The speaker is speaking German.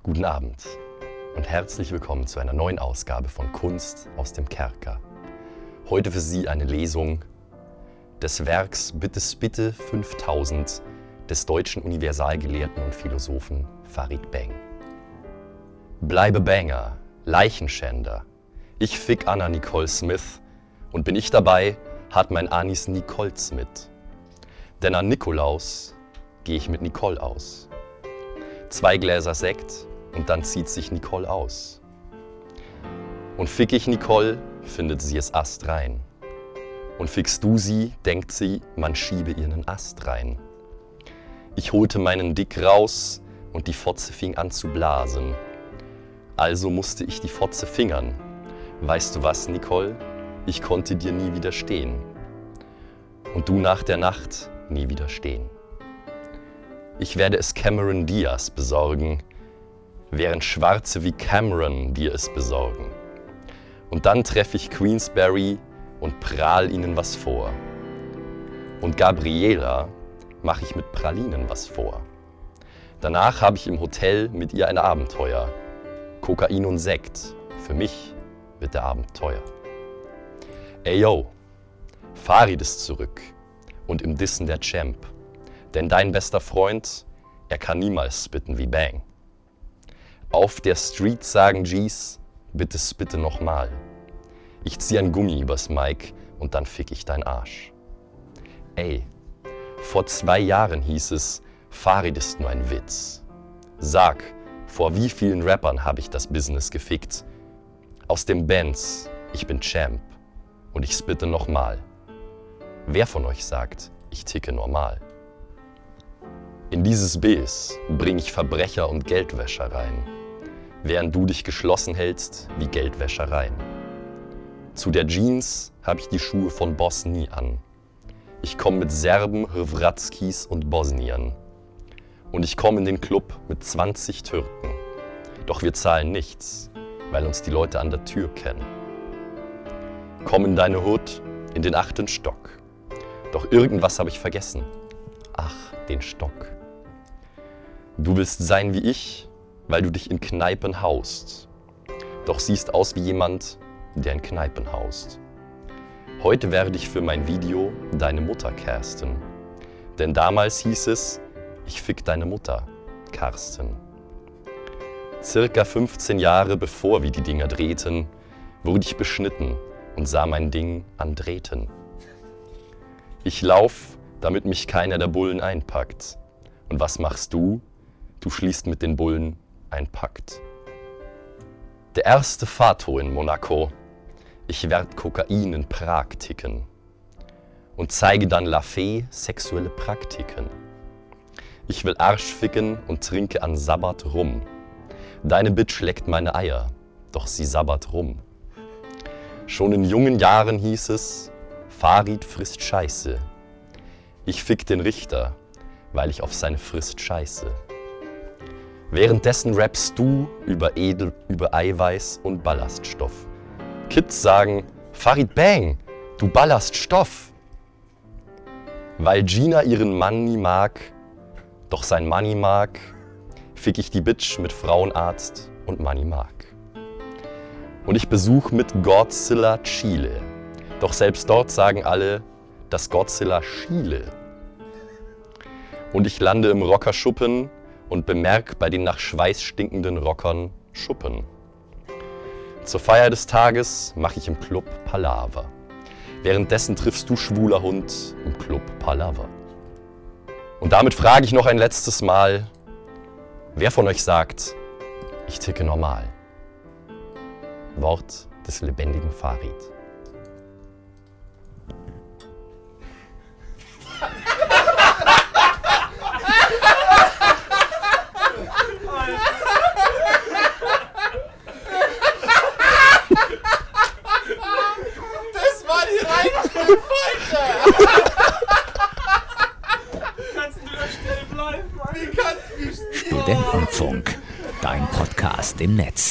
Guten Abend und herzlich willkommen zu einer neuen Ausgabe von Kunst aus dem Kerker. Heute für Sie eine Lesung des Werks Bitte 5000 des deutschen Universalgelehrten und Philosophen Farid Bang. Bleibe Banger, Leichenschänder. Ich fick Anna Nicole Smith und bin ich dabei, hat mein Anis Nicoles mit. Denn an Nikolaus gehe ich mit Nicole aus. 2 Gläser Sekt und dann zieht sich Nicole aus. Und fick ich Nicole, findet sie es astrein. Und fickst du sie, denkt sie, man schiebe ihr nen Ast rein. Ich holte meinen Dick raus und die Fotze fing an zu blasen. Also musste ich die Fotze fingern. Weißt du was, Nicole? Ich konnte dir nie widerstehen. Und du nach der Nacht nie widerstehen. Ich werde es Cameron Diaz besorgen, während Schwarze wie Cameron dir es besorgen. Und dann treffe ich Queensberry und prahl ihnen was vor. Und Gabriela mache ich mit Pralinen was vor. Danach habe ich im Hotel mit ihr ein Abenteuer. Kokain und Sekt, für mich wird der Abend teuer. Ey yo, Farid ist zurück und im Dissen der Champ. Denn dein bester Freund, er kann niemals spitten wie Bang. Auf der Street sagen G's, bitte spitte nochmal. Ich zieh ein Gummi übers Mic und dann fick ich dein Arsch. Ey, vor 2 Jahren hieß es, Farid ist nur ein Witz. Sag, vor wie vielen Rappern habe ich das Business gefickt? Aus dem Benz, ich bin Champ und ich spitte nochmal. Wer von euch sagt, ich ticke normal? In dieses Bs bring ich Verbrecher und Geldwäscher rein, während du dich geschlossen hältst wie Geldwäschereien. Zu der Jeans hab ich die Schuhe von Boss nie an. Ich komm mit Serben, Hrvatskis und Bosnien. Und ich komm in den Club mit 20 Türken. Doch wir zahlen nichts, weil uns die Leute an der Tür kennen. Komm in deine Hood, in den 8. Stock. Doch irgendwas hab ich vergessen. Ach, den Stock. Du willst sein wie ich, weil du dich in Kneipen haust. Doch siehst aus wie jemand, der in Kneipen haust. Heute werde ich für mein Video deine Mutter casten. Denn damals hieß es, ich fick deine Mutter, Karsten. Circa 15 Jahre bevor wir die Dinger drehten, wurde ich beschnitten und sah mein Ding an Drähten. Ich lauf, damit mich keiner der Bullen einpackt. Und was machst du? Du schließt mit den Bullen ein Pakt. Der erste Fato in Monaco. Ich werd Kokain in Prag ticken. Und zeige dann La Fee sexuelle Praktiken. Ich will Arsch ficken und trinke an Sabbat rum. Deine Bitch leckt meine Eier, doch sie sabbert rum. Schon in jungen Jahren hieß es, Farid frisst Scheiße. Ich fick den Richter, weil ich auf seine Frist scheiße. Währenddessen rappst du über Eiweiß und Ballaststoff. Kids sagen, Farid Bang, du ballerst Stoff. Weil Gina ihren Mann nie mag, doch sein Money mag, fick ich die Bitch mit Frauenarzt und Money mag. Und ich besuch mit Godzilla Chile. Doch selbst dort sagen alle, dass Godzilla schiele. Und ich lande im Rockerschuppen und bemerk bei den nach Schweiß stinkenden Rockern Schuppen. Zur Feier des Tages mach ich im Club Palaver. Währenddessen triffst du schwuler Hund im Club Palaver. Und damit frage ich noch ein letztes Mal, wer von euch sagt, ich ticke normal? Wort des lebendigen Farid. Das war die reinste Folge! Kannst du da still bleiben? Wie kannst du Studentenfunk, dein Podcast im Netz.